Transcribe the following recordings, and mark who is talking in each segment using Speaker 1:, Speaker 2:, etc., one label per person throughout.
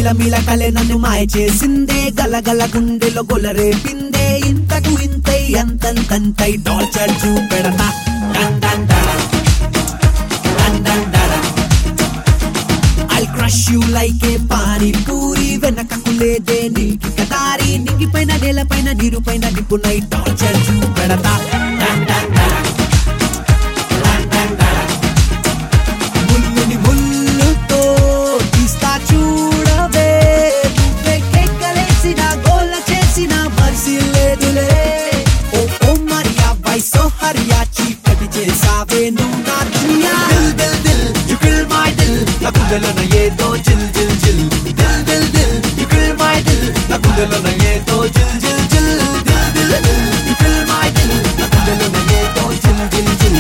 Speaker 1: మిలమిల కలే నన్ను మాయ చేసిందే, గలగల గుండెలో గొలరేపిందే. ఇంతకు ఇంతై అంతంతంతై టార్చర్ చూపెడతా. డన్ డన్ డన్ డన్ డన్ డన్. I'll crush you like a pani puri. వెనకకు లేదే నీకిక దారి. నింగిపైన నేలపైన నీరుపైన నిప్పునై టార్చర్ చూపెడతా. డన్ డన్ డన్ డన్ డన్ డన్. ముల్లుని ముల్లుతో తీస్తా చూడవే. నువ్వే కేకలేసిన గోల చేసిన మర్సి లేదులే. ఓ ఓ మరియా వైసో హరియా చీకటి చేసావే నువ్వు నా దునియా. Dil Dil Dil you kill my dill. నా గుండెలోన ఏదో జిల్ జిల్ జిల్. Dil Dil Dil you kill my dill. నా గుండెలోన ఏదో జిల్ జిల్ జిల్. Dil Dil Dil you kill my dill. నా గుండెలోన ఏదో జిల్ జిల్ జిల్.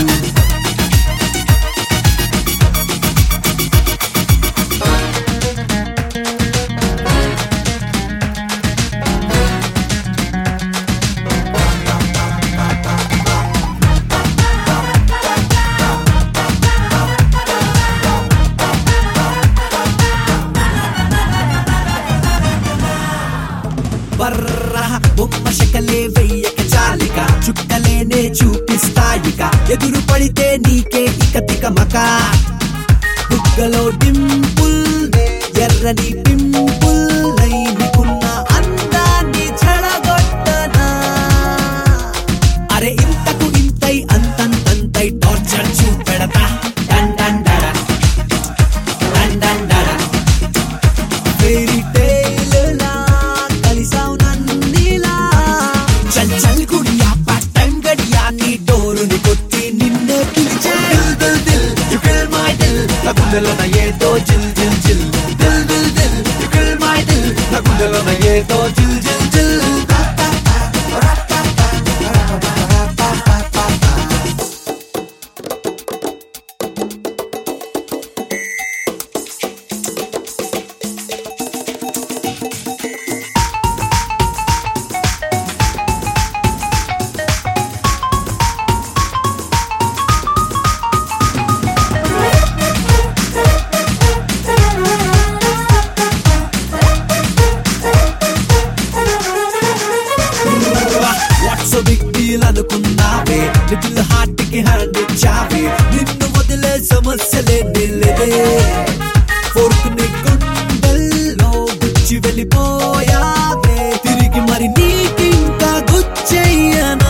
Speaker 1: బర్రా బొమ్మ శకలే వెయ్యక చాలిక, చుక్కలేనే చూపిస్తాయిక. ఎదురు పడితే నీకే ఇక తికమక. బుగ్గలో డింపుల్ ఎర్రని పింపుల్ నై నీకున్న అందాన్ని చెడగొట్టనా. అరే ఇంతకు ఇంతై అంతంతంతై టార్చర్ చూపెడతా. డన్ డన్ డన్ డన్ డన్ డన్. ఫెయిరీ టేల్ లా కలిసావు నన్నిలా. చల్ చల్ గుడియా పార్ట్ టైం గడియా నీ డోరుని కొట్టి నిన్నే పిలిచే. Dil Dil Dil you kill my dill. నా గుండెలోన ఏదో జిల్ జిల్ జిల్. Dil Dil Dil you kill my dill. నా గుండెలోన ఏదో జిల్ జిల్ జిల్. సో బిగ్ డీల్ అనుకున్నావే, లిటిల్ హార్ట్ కి హ్యాండ్ ఇచ్చావే. నిన్ను వదిలే సమస్యలే నిల్లదే. ఫోర్క్ ని గుండెల్లో గుచ్చి వెళ్ళిపోయావే. తిరిగి మరి నీకింకా గుచ్చెయ్యనా.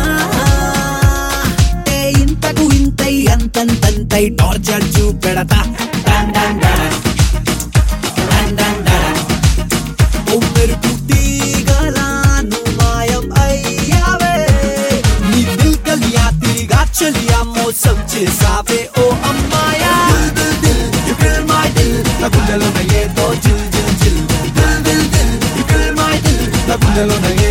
Speaker 1: ఇంతకు ఇంతై అంతంతంతై టార్చర్ చూపెడతా. డన్ డన్ డన్ డన్ డన్ డన్. ఓ మెరుపు తీగలా నువ్వు మాయం అయ్యావే. నీ దిల్ గలియా తిరిగా చలియా మోసం చేసావే ఓ అమ్మాయా. Dil Dil Dil you kill my dill. నా గుండెలోన ఏదో జిల్ జిల్ జిల్. Dil Dil Dil you kill my dill. నా గుండెలోన